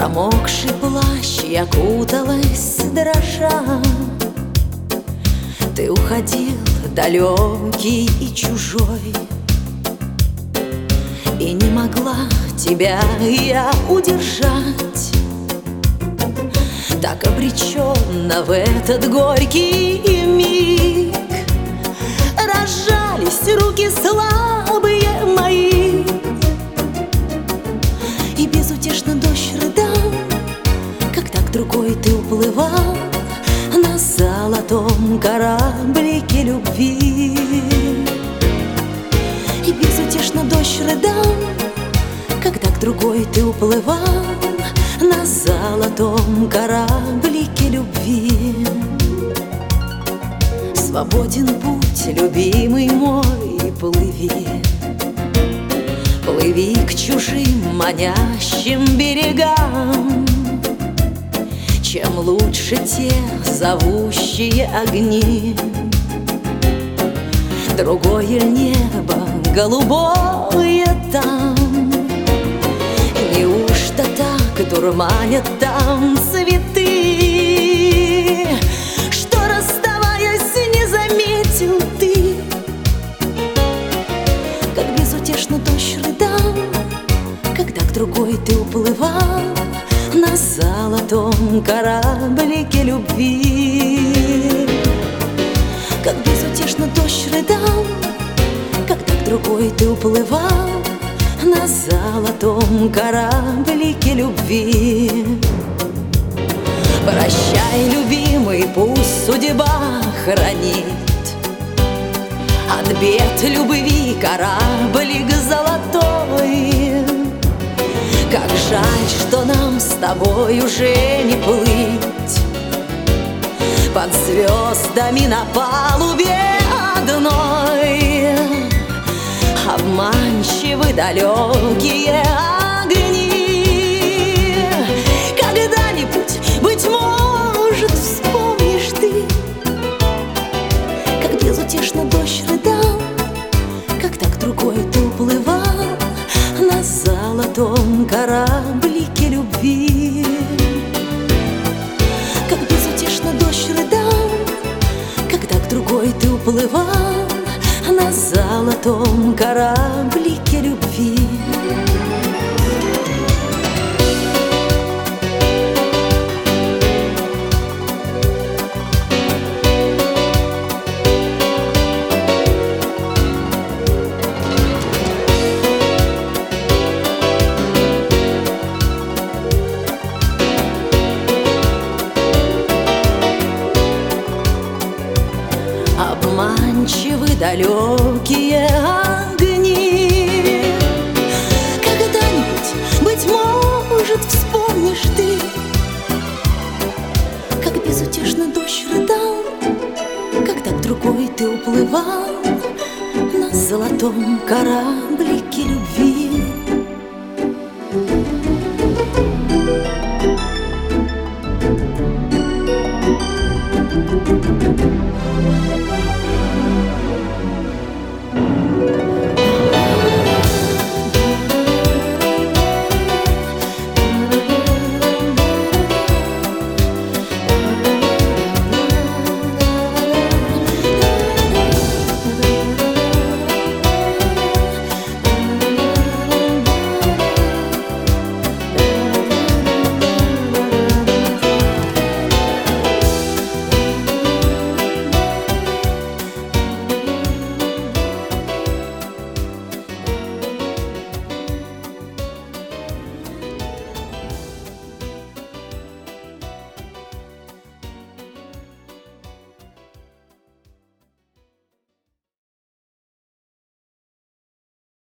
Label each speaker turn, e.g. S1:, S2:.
S1: промокший плащ я куталась дрожа. Ты уходил далекий и чужой, и не могла тебя я удержать. Так обреченно в этот горький миг разжались руки слабые мои. И безутешно дождь рыдал, когда к другой ты уплывал на золотом кораблике любви. И безутешно дождь рыдал, когда к другой ты уплывал на золотом кораблике любви. Свободен путь, любимый мой, плыви. Плыви к чужим манящим берегам. Чем лучше те зовущие огни, другое небо голубое там. Неужто так дурманят там цветы, что, расставаясь, не заметил ты? Как безутешно дождь рыдал, когда к другой ты уплывал на золотом кораблике любви. Как безутешно дождь рыдал, когда к другой ты уплывал на золотом кораблике любви. Прощай, любимый, пусть судьба хранит от бед любви кораблик золотой. Как жаль, что нам с тобой уже не плыть под звездами на палубе одной. Обманчивы далекие огни. Когда-нибудь, быть может, вспомнишь ты, как безутешно дождь рыдал, когда к другой ты уплывал на золотом кораблике любви. Как безутешно дождь рыдал, когда к другой ты уплывал на золотом кораблике любви. Обманчивы далекие огни. Когда-нибудь, быть может, вспомнишь ты, как безутешно дождь рыдал, когда к другой ты уплывал на золотом кораблике любви.